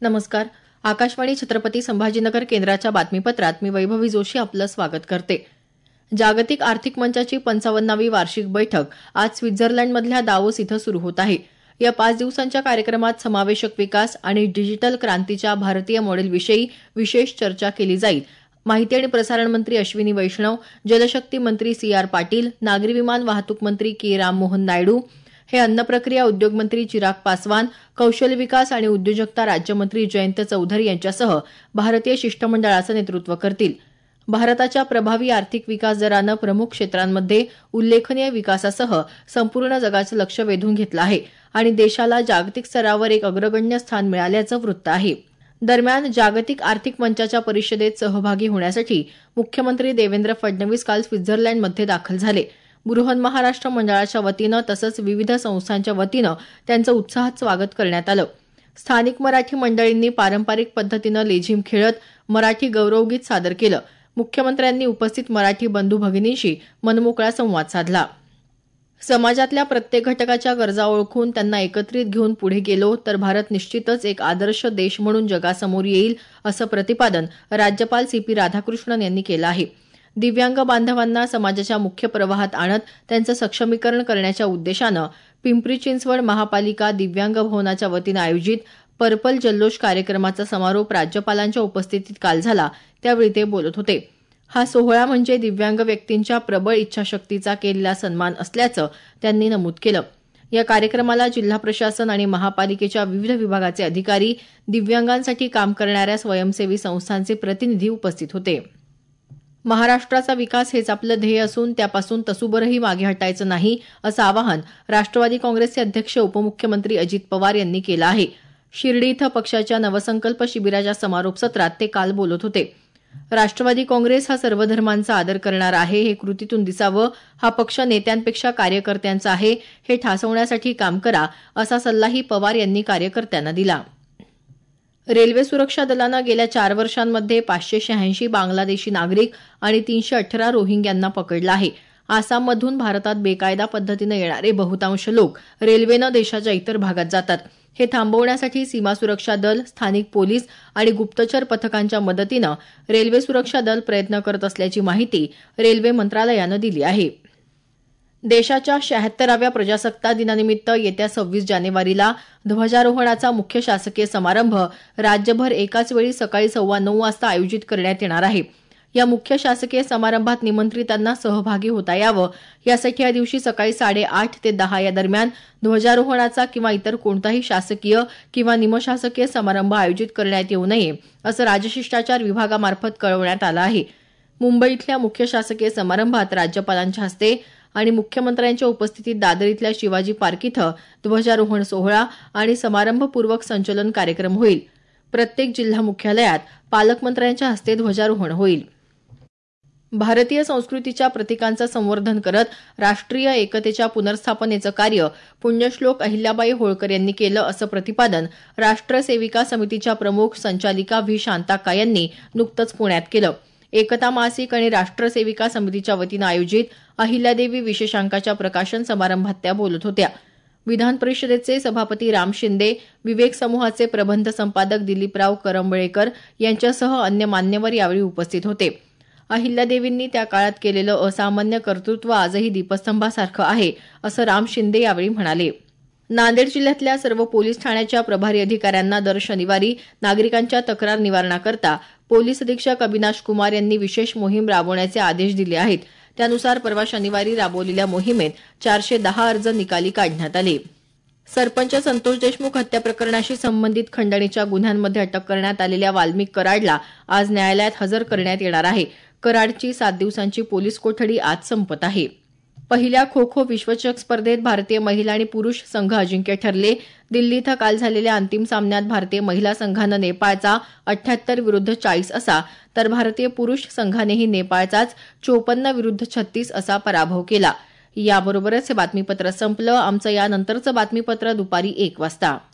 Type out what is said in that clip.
नमस्कार. आकाशवाणी छत्रपती संभाजीनगर केंद्राच्या बातमीपत्रात मी वैभवी जोशी आपलं स्वागत करते. जागतिक आर्थिक मंचाची 55वी वार्षिक बैठक आज स्वित्झर्लंडमधल्या दावोस इथं सुरू होत आहे. या 5 दिवसांच्या कार्यक्रमात समावेशक विकास आणि डिजिटल क्रांतीच्या भारतीय मॉडेलविषयी विशेष चर्चा केली जाईल. माहिती आणि प्रसारण मंत्री अश्विनी वैष्णव, जलशक्ती मंत्री CR पाटील, नागरी विमान वाहतूक मंत्री के राममोहन नायडू, हे अन्न प्रक्रिया उद्योग मंत्री चिराग पासवान, कौशल्य विकास आणि उद्योजकता राज्यमंत्री जयंत चौधरी यांच्यासह भारतीय शिष्टमंडळाचं नेतृत्व करतील. भारताच्या प्रभावी आर्थिक विकास दरानं प्रमुख क्षेत्रांमध्ये उल्लेखनीय विकासासह संपूर्ण जगाचं लक्ष वेधून घेतलं आहे आणि देशाला जागतिक स्तरावर एक अग्रगण्य स्थान मिळाल्याचं वृत्त आहे. दरम्यान जागतिक आर्थिक मंचाच्या परिषदेत सहभागी होण्यासाठी मुख्यमंत्री देवेंद्र फडणवीस काल स्वित्झर्लंडमध्ये दाखल झाले. बृहन्महाराष्ट्र मंडळाच्या वतीनं तसंच विविध संस्थांच्या वतीनं त्यांचं उत्साहात स्वागत करण्यात आलं. स्थानिक मराठी मंडळींनी पारंपरिक पद्धतीनं लेझीम खेळत मराठी गौरवगीत सादर केलं. मुख्यमंत्र्यांनी उपस्थित मराठी बंधू भगिनींशी मनमोकळा संवाद साधला. समाजातल्या प्रत्येक घटकाच्या गरजा ओळखून त्यांना एकत्रित घेऊन पुढे गेलो तर भारत निश्चितच एक आदर्श देश म्हणून जगासमोर येईल, असं प्रतिपादन राज्यपाल CP राधाकृष्णन यांनी केलं आहे. दिव्यांग बांधवांना समाजाच्या मुख्य प्रवाहात आणत त्यांचं सक्षमीकरण करण्याच्या उद्देशानं पिंपरी चिंचवड महापालिका दिव्यांग भवनाच्या वतीनं आयोजित पर्पल जल्लोष कार्यक्रमाचा समारोप राज्यपालांच्या उपस्थितीत काल झाला. त्यावेळी ते बोलत होते. हा सोहळा म्हणजे दिव्यांग व्यक्तींच्या प्रबळ इच्छाशक्तीचा केलेला सन्मान असल्याचं त्यांनी नमूद केलं. या कार्यक्रमाला जिल्हा प्रशासन आणि महापालिकेच्या विविध विभागाचे अधिकारी, दिव्यांगांसाठी काम करणाऱ्या स्वयंसेवी संस्थांचे प्रतिनिधी उपस्थित होते. महाराष्ट्राचा विकास हेच आपलं ध्येय असून त्यापासून तसूभरही मागे हटायचं नाही, असं आवाहन राष्ट्रवादी काँग्रेसचे अध्यक्ष उपमुख्यमंत्री अजित पवार यांनी केलं आहे. शिर्डी इथं पक्षाच्या नवसंकल्प शिबिराच्या समारोप सत्रात ते काल बोलत होते. राष्ट्रवादी काँग्रेस हा सर्व धर्मांचा आदर करणारा आहे, हे कृतीतून दिसावं. हा पक्ष नेत्यांपेक्षा कार्यकर्त्यांचा आहे, हे ठासवण्यासाठी काम करा, असा सल्लाही पवार यांनी कार्यकर्त्यांना दिला. रेल्वे सुरक्षा दलानं गेल्या 4 वर्षांमध्ये 586 बांगलादेशी नागरिक आणि 318 रोहिंग्यांना पकडलं आहे. आसाममधून भारतात बेकायदा पद्धतीनं येणारे बहुतांश लोक रेल्वेनं देशाच्या इतर भागात जातात. हे थांबवण्यासाठी सीमा सुरक्षा दल, स्थानिक पोलीस आणि गुप्तचर पथकांच्या मदतीनं रेल्वे सुरक्षा दल प्रयत्न करत असल्याची माहिती रेल्वे मंत्रालयानं दिली आहे. देशाच्या 76व्या प्रजासत्ताक दिनानिमित्त येत्या 26 जानेवारीला ध्वजारोहणाचा मुख्य शासकीय समारंभ राज्यभर एकाच वेळी सकाळी 9:15 वाजता आयोजित करण्यात येणार आहे. या मुख्य शासकीय समारंभात निमंत्रितांना सहभागी होता यावं यासाठी या दिवशी सकाळी 8:30 ते 10 या दरम्यान ध्वजारोहणाचा किंवा इतर कोणताही शासकीय किंवा निमशासकीय समारंभ आयोजित करण्यात येऊ नये, असं राजशिष्टाचार विभागामार्फत कळवण्यात आलं आहे. मुंबई इथल्या मुख्य शासकीय समारंभात राज्यपालांच्या हस्ते आणि मुख्यमंत्र्यांच्या उपस्थितीत दादर इथल्या शिवाजी पार्क इथं ध्वजारोहण सोहळा आणि समारंभपूर्वक संचलन कार्यक्रम होईल. प्रत्येक जिल्हा मुख्यालयात पालकमंत्र्यांच्या हस्ते ध्वजारोहण होईल. भारतीय संस्कृतीच्या प्रतीकांचं संवर्धन करत राष्ट्रीय एकतेच्या पुनर्स्थापनेचं कार्य पुण्यश्लोक अहिल्याबाई होळकर यांनी केलं, असं प्रतिपादन राष्ट्रसेविका समितीच्या प्रमुख संचालिका व्ही शांताक्का यांनी नुकतंच पुण्यात केलं. एकता मासिक आणि राष्ट्रसेविका समितीच्या वतीनं आयोजित अहिल्यादेवी विशेषांकाच्या प्रकाशन समारंभात त्या बोलत होत्या. विधान परिषदेचे सभापती राम शिंदे, विवेक समूहाचे प्रबंध संपादक दिलीपराव करंबळेकर यांच्यासह अन्य मान्यवर यावेळी उपस्थित होते. अहिल्यादेवींनी त्या काळात केलेलं असामान्य कर्तृत्व आजही दीपस्तंभासारखं आहे, असं राम शिंदे यावेळी म्हणाले. नांदेड जिल्ह्यातल्या सर्व पोलीस ठाण्याच्या प्रभारी अधिकाऱ्यांना दर शनिवारी नागरिकांच्या तक्रार निवारणाकरता पोलीस अधीक्षक अविनाश कुमार यांनी विशेष मोहीम राबवण्याचे आदेश दिले आहेत. त्यानुसार परवा शनिवारी राबवलेल्या मोहिमेत 410 अर्ज निकाली काढण्यात आले. सरपंच संतोष देशमुख हत्या प्रकरणाशी संबंधित खंडणीच्या गुन्ह्यांमध्ये अटक करण्यात आलेल्या वाल्मिक कराडला आज न्यायालयात हजर करण्यात येणार आहे. कराडची 7 दिवसांची पोलीस कोठडी आज संपत आहे. पहिल्या खो खो विश्वचषक स्पर्धेत भारतीय महिला आणि पुरुष संघ अजिंक्य ठरले. दिल्ली इथं काल झालेल्या अंतिम सामन्यात भारतीय महिला संघानं नेपाळचा 78-40 असा तर भारतीय पुरुष संघानेही नेपाळचाच 54-36 असा पराभव केला. याबरोबरच हे बातमीपत्र संपलं. आमचं यानंतरचं बातमीपत्र दुपारी 1 वाजता.